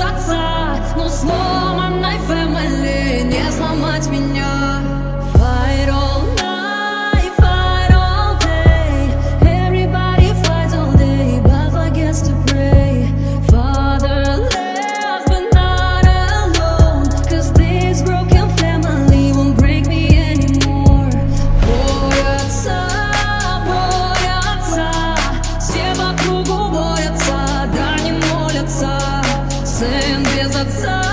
отца, но сломанной family не сломать меня. Fight all night, fight all day. Everybody fights all day, but forgets to pray. Father left, but not alone, 'cause this broken family won't break me anymore. Боятся, все по кругу боятся, да не молятся. Сын без отца.